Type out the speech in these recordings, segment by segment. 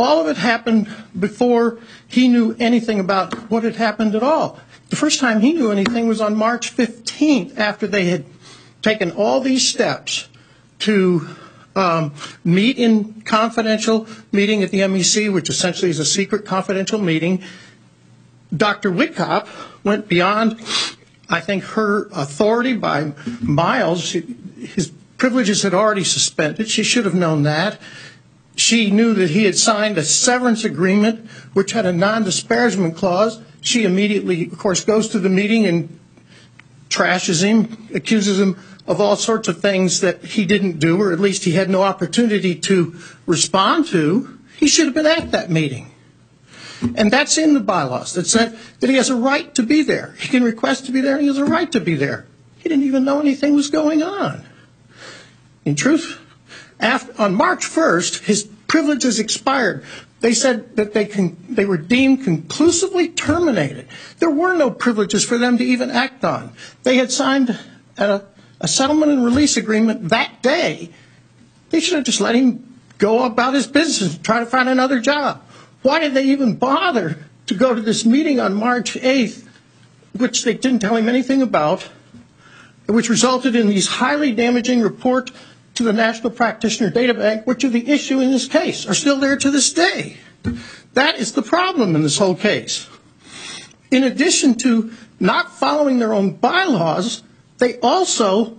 all of it happened before he knew anything about what had happened at all. The first time he knew anything was on March 15th, after they had taken all these steps to meet in confidential meeting at the MEC, which essentially is a secret confidential meeting. Dr. Whitkop went beyond, I think, her authority by miles. His privileges had already suspended. She should have known that. She knew that he had signed a severance agreement, which had a non-disparagement clause. She immediately, of course, goes to the meeting and trashes him, accuses him of all sorts of things that he didn't do, or at least he had no opportunity to respond to. He should have been at that meeting. And that's in the bylaws that said that he has a right to be there. He can request to be there, and he has a right to be there. He didn't even know anything was going on. In truth, on March 1st, his privileges expired. They said that they were deemed conclusively terminated. There were no privileges for them to even act on. They had signed a settlement and release agreement that day. They should have just let him go about his business and try to find another job. Why did they even bother to go to this meeting on March 8th, which they didn't tell him anything about, which resulted in these highly damaging reports to the National Practitioner Data Bank, which are the issue in this case, are still there to this day. That is the problem in this whole case. In addition to not following their own bylaws, they also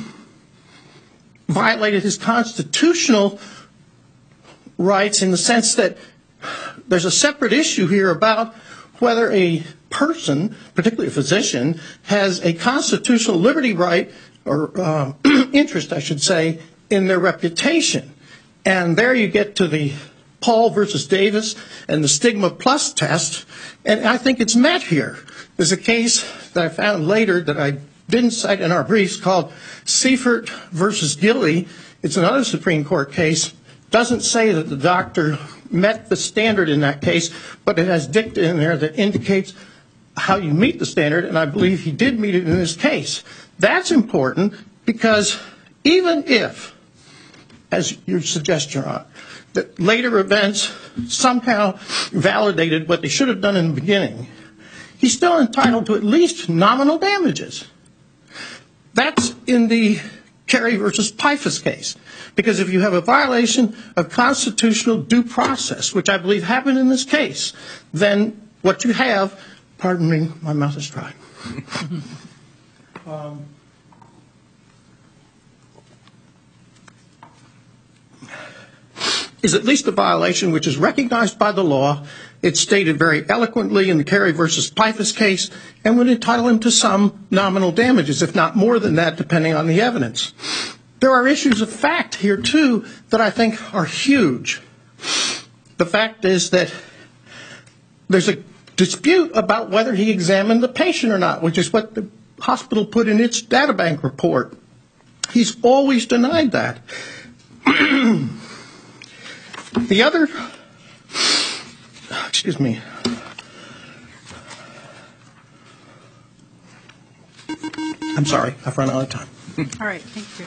violated his constitutional rights in the sense that there's a separate issue here about whether a person, particularly a physician, has a constitutional liberty right or interest, I should say, in their reputation. And there you get to the Paul versus Davis and the stigma plus test, and I think it's met here. There's a case that I found later that I didn't cite in our briefs called Seifert versus Gilley. It's another Supreme Court case. Doesn't say that the doctor met the standard in that case, but it has dicta in there that indicates how you meet the standard, and I believe he did meet it in this case. That's important because even if, as you suggest, Your Honor, that later events somehow validated what they should have done in the beginning, he's still entitled to at least nominal damages. That's in the Carey versus Pifus case, because if you have a violation of constitutional due process, which I believe happened in this case, then what you have, pardon me, my mouth is dry, is at least a violation which is recognized by the law. It's stated very eloquently in the Carey versus Pifus case and would entitle him to some nominal damages, if not more than that, depending on the evidence. There are issues of fact here, too, that I think are huge. The fact is that there's a dispute about whether he examined the patient or not, which is what the hospital put in its databank report. He's always denied that. The other, excuse me. I'm sorry, I've run out of time. All right, thank you.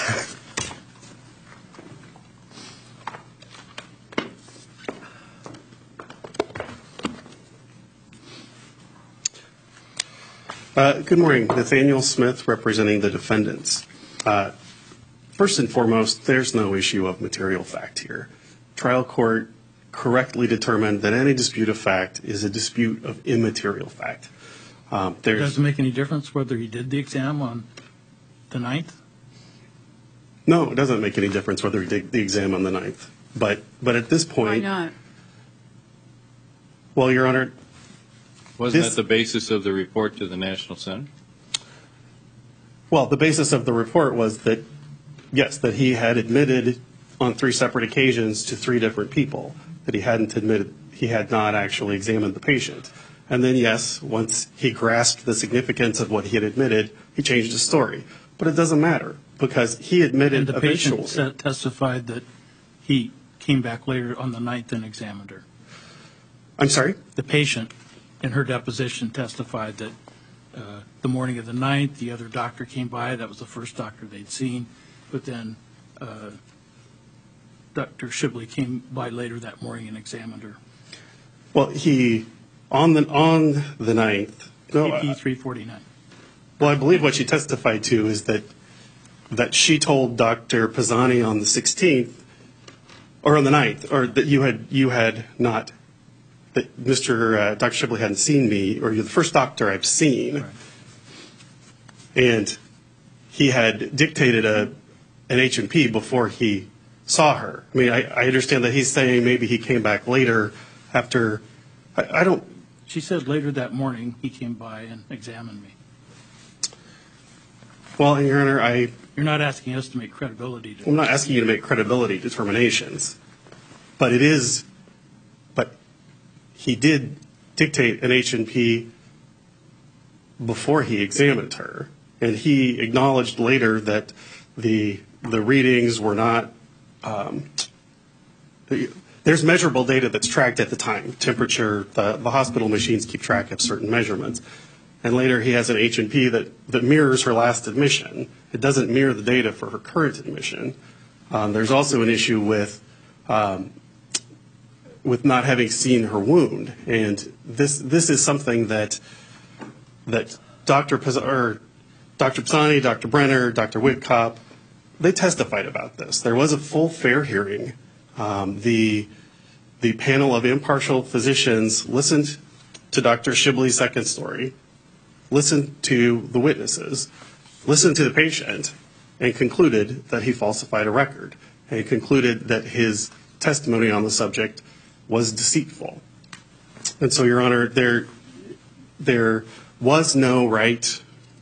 Good morning. Nathaniel Smith, representing the defendants. First and foremost, there's no issue of material fact here. Trial court correctly determined that any dispute of fact is a dispute of immaterial fact. Does it make any difference whether he did the exam on the 9th? No, it doesn't make any difference whether he did the exam on the 9th. But at this point... Why not? Well, Your Honor... Wasn't that the basis of the report to the National Center? Well, the basis of the report was that, yes, that he had admitted on 3 separate occasions to 3 different people that he hadn't admitted, he had not actually examined the patient. And then, yes, once he grasped the significance of what he had admitted, he changed his story. But it doesn't matter because he admitted eventually. And the patient testified that he came back later on the 9th and examined her. I'm sorry? The patient in her deposition testified that the morning of the 9th, the other doctor came by. That was the first doctor they'd seen. But then Dr. Shibley came by later that morning and examined her. Well, he, on the 9th, no, AP 349. well, I believe what she testified to is that she told Dr. Pisani on the 16th, or on the 9th, or that you had not, that Dr. Shibley hadn't seen me, or you're the first doctor I've seen. Right. And he had dictated an H&P before he saw her. I mean, I understand that he's saying maybe he came back later after, I don't. She said later that morning he came by and examined me. Well, Your Honor, You're not asking us to make credibility. I'm not asking you to make credibility determinations, but he did dictate an H&P before he examined her, and he acknowledged later that the readings were not. There's measurable data that's tracked at the time, temperature. The hospital machines keep track of certain measurements. And later he has an H&P that mirrors her last admission. It doesn't mirror the data for her current admission. There's also an issue with not having seen her wound. And this is something that Dr. Pisani, Dr. Brenner, Dr. Whitcop, they testified about this. There was a full, fair hearing. The panel of impartial physicians listened to Dr. Shibley's second story, listened to the witnesses, listened to the patient, and concluded that he falsified a record, and concluded that his testimony on the subject was deceitful. And so, Your Honor, there was no right.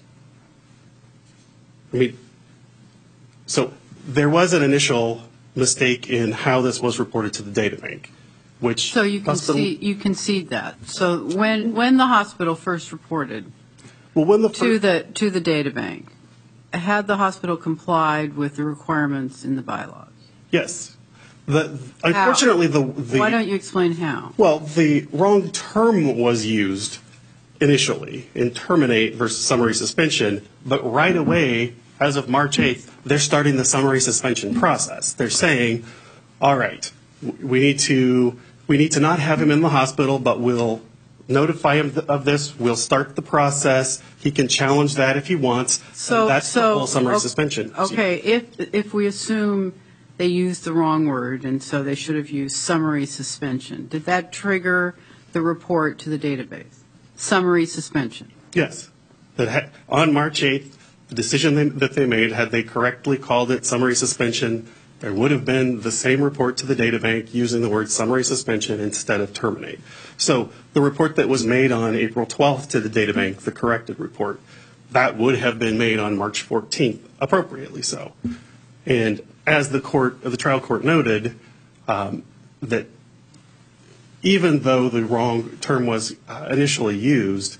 So there was an initial mistake in how this was reported to the data bank, which so you concede that. So when the hospital first reported to the data bank, had the hospital complied with the requirements in the bylaws? Yes. Unfortunately, why don't you explain how? Well, the wrong term was used initially in terminate versus summary suspension, but right away, as of March 8th, they're starting the summary suspension process. They're saying, all right, we need to not have him in the hospital, but we'll notify him of this. We'll start the process. He can challenge that if he wants. So that's the full summary suspension. Okay, if we assume they used the wrong word, and so they should have used summary suspension, did that trigger the report to the database? Summary suspension. Yes. On March 8th, the decision that they made, had they correctly called it summary suspension, there would have been the same report to the data bank using the word summary suspension instead of terminate. So the report that was made on April 12th to the data bank, the corrected report, that would have been made on March 14th, appropriately so. And as the trial court noted, that even though the wrong term was initially used,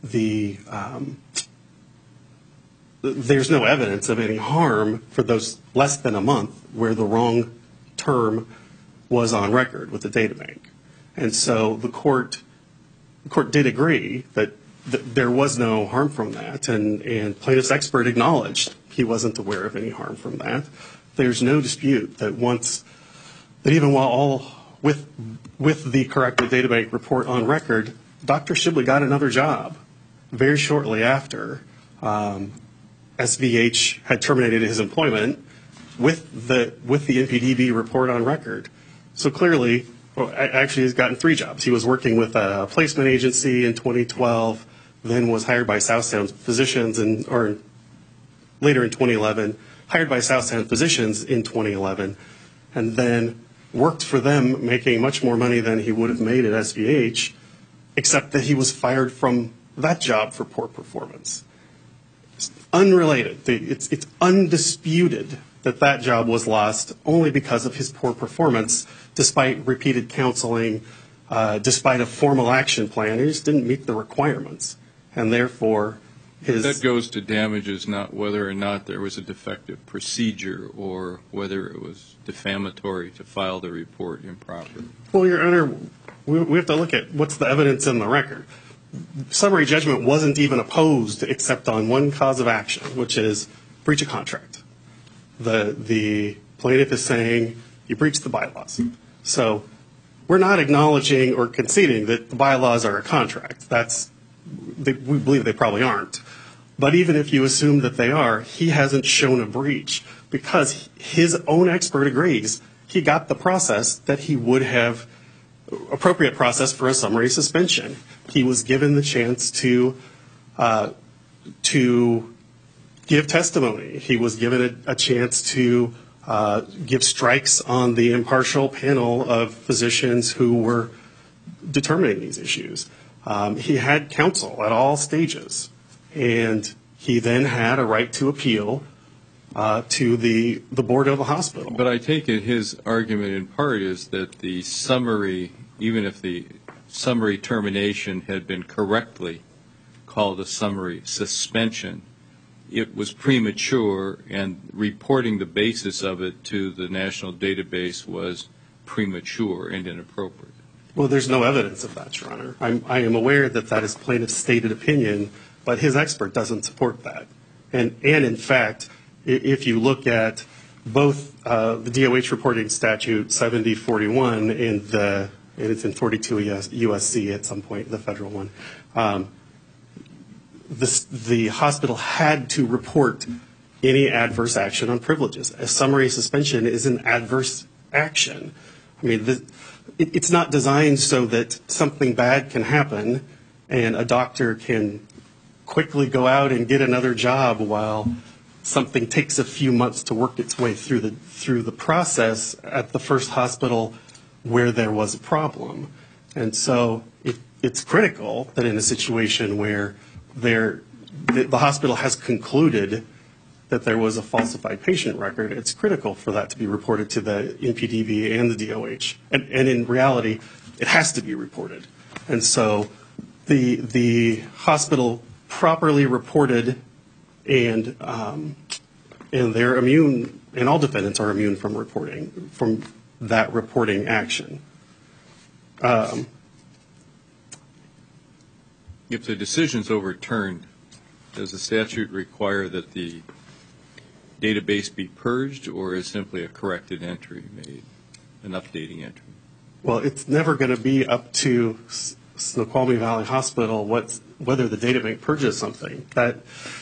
there's no evidence of any harm for those less than a month where the wrong term was on record with the data bank. And so the court did agree that there was no harm from that, and plaintiff's expert acknowledged he wasn't aware of any harm from that. There's no dispute that even while with the corrected data bank report on record, Dr. Shibley got another job very shortly after SVH had terminated his employment with the NPDB report on record. So clearly, actually he's gotten 3 jobs. He was working with a placement agency in 2012, then was hired by Southtown Physicians, or later in 2011, hired by Southtown Physicians in 2011, and then worked for them making much more money than he would have made at SVH, except that he was fired from that job for poor performance. It's unrelated. It's undisputed that job was lost only because of his poor performance, despite repeated counseling, despite a formal action plan. He just didn't meet the requirements. And therefore, that goes to damages, not whether or not there was a defective procedure or whether it was defamatory to file the report improperly. Well, Your Honor, we have to look at what's the evidence in the record. Summary judgment wasn't even opposed except on one cause of action, which is breach of contract. The plaintiff is saying you breached the bylaws. So we're not acknowledging or conceding that the bylaws are a contract. We believe they probably aren't. But even if you assume that they are, he hasn't shown a breach because his own expert agrees he got the process that he would have, appropriate process for a summary suspension. He was given the chance to give testimony. He was given a chance to give strikes on the impartial panel of physicians who were determining these issues. He had counsel at all stages, and he then had a right to appeal to the board of the hospital. But I take it his argument in part is that the summary, even if the summary termination had been correctly called a summary suspension, it was premature, and reporting the basis of it to the national database was premature and inappropriate. Well, there's no evidence of that, Your Honor. I am aware that that is plaintiff's stated opinion, but his expert doesn't support that. And in fact, if you look at both the DOH reporting statute 7041 and it's in 42 USC at some point, the federal one, the hospital had to report any adverse action on privileges. A summary suspension is an adverse action. I mean, it's not designed so that something bad can happen and a doctor can quickly go out and get another job while something takes a few months to work its way through the process at the first hospital where there was a problem. And so it's critical that in a situation where the hospital has concluded that there was a falsified patient record, it's critical for that to be reported to the NPDB and the DOH. And in reality, it has to be reported. And so the hospital properly reported, and they're immune, and all defendants are immune from that reporting action. If the decision's overturned, does the statute require that the database be purged, or is simply a corrected entry made, an updating entry? Well, it's never going to be up to Snoqualmie Valley Hospital whether the databank purges something. That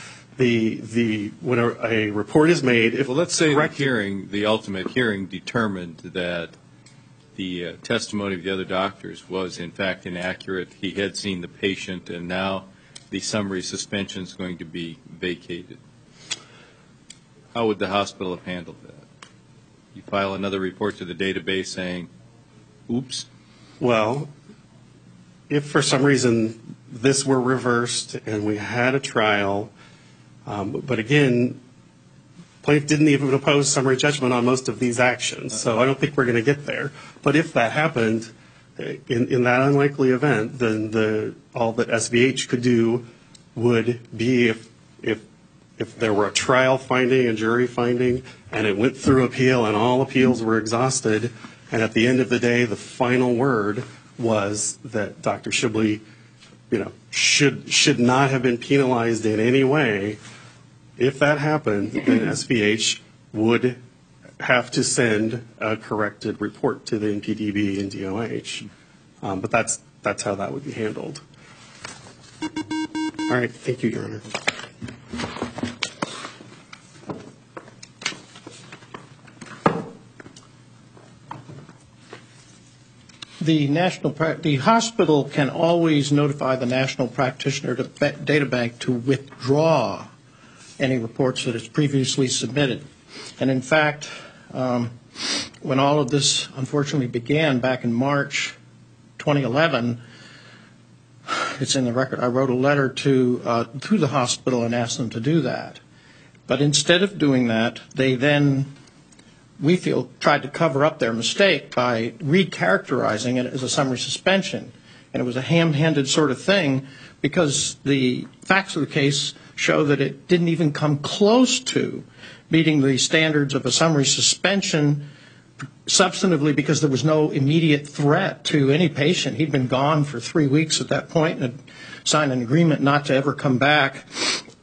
when a report is made, if let's say the ultimate hearing determined that the testimony of the other doctors was in fact inaccurate, he had seen the patient, and now the summary suspension is going to be vacated. How would the hospital have handled that? You file another report to the database saying, oops? Well, if for some reason this were reversed and we had a trial, but again, plaintiff didn't even oppose summary judgment on most of these actions, so I don't think we're going to get there. But if that happened, in that unlikely event, then all that SVH could do would be if there were a trial finding, a jury finding, and it went through appeal and all appeals were exhausted, and at the end of the day the final word was that Dr. Shibley should not have been penalized in any way. If that happened, then SVH would have to send a corrected report to the NPDB and DOH. But that's how that would be handled. All right. Thank you, Your Honor. The hospital can always notify the national practitioner data bank to withdraw any reports that it's previously submitted. And in fact, when all of this unfortunately began back in March 2011, it's in the record, I wrote a letter to the hospital and asked them to do that. But instead of doing that, they then, we feel, tried to cover up their mistake by recharacterizing it as a summary suspension. And it was a ham-handed sort of thing because the facts of the case show that it didn't even come close to meeting the standards of a summary suspension substantively because there was no immediate threat to any patient. He'd been gone for 3 weeks at that point and had signed an agreement not to ever come back.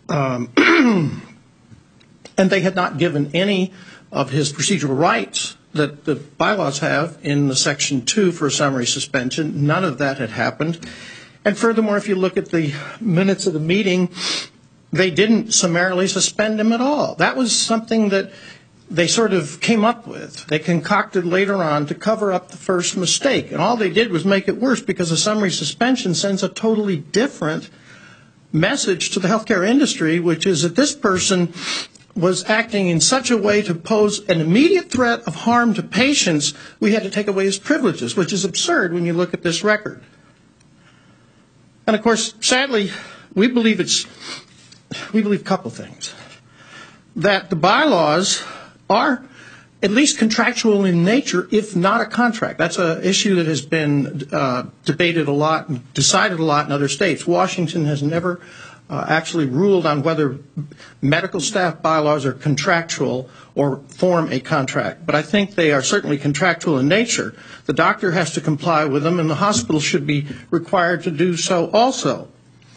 And they had not given any of his procedural rights that the bylaws have in the Section 2 for a summary suspension. None of that had happened. And furthermore, if you look at the minutes of the meeting, they didn't summarily suspend him at all. That was something that they sort of came up with. They concocted later on to cover up the first mistake. And all they did was make it worse, because a summary suspension sends a totally different message to the healthcare industry, which is that this person was acting in such a way to pose an immediate threat of harm to patients, we had to take away his privileges, which is absurd when you look at this record. And of course, sadly, we believe a couple things. That the bylaws are at least contractual in nature, if not a contract. That's an issue that has been debated a lot and decided a lot in other states. Washington has never actually ruled on whether medical staff bylaws are contractual or form a contract. But I think they are certainly contractual in nature. The doctor has to comply with them, and the hospital should be required to do so also.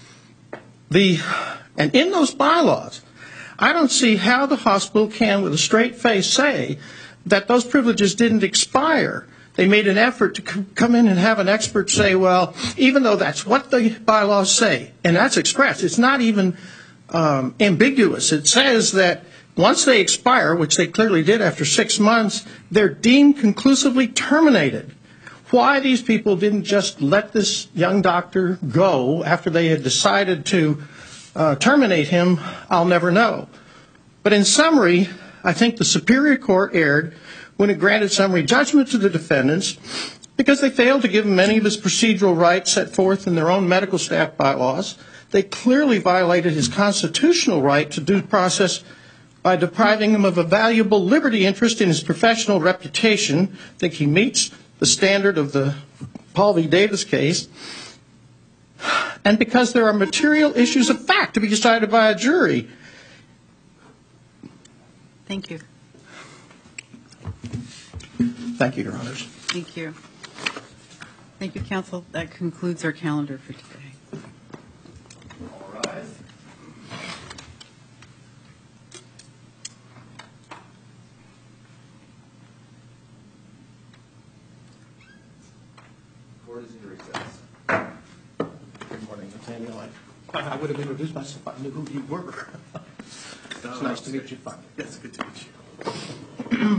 And in those bylaws, I don't see how the hospital can, with a straight face, say that those privileges didn't expire. They made an effort to come in and have an expert say, well, even though that's what the bylaws say, and that's expressed, it's not even ambiguous. It says that once they expire, which they clearly did after 6 months, they're deemed conclusively terminated. Why these people didn't just let this young doctor go after they had decided to terminate him, I'll never know. But in summary, I think the Superior Court erred when it granted summary judgment to the defendants because they failed to give him any of his procedural rights set forth in their own medical staff bylaws. They clearly violated his constitutional right to due process by depriving him of a valuable liberty interest in his professional reputation. I think he meets the standard of the Paul v. Davis case. And because there are material issues of fact to be decided by a jury. Thank you. Thank you, Your Honors. Thank you. Thank you, counsel. That concludes our calendar for today. All right. Court is in recess. Good morning, Nathaniel. I would have introduced myself if I knew who you were. It's nice to meet you finally. Yes, good to meet you.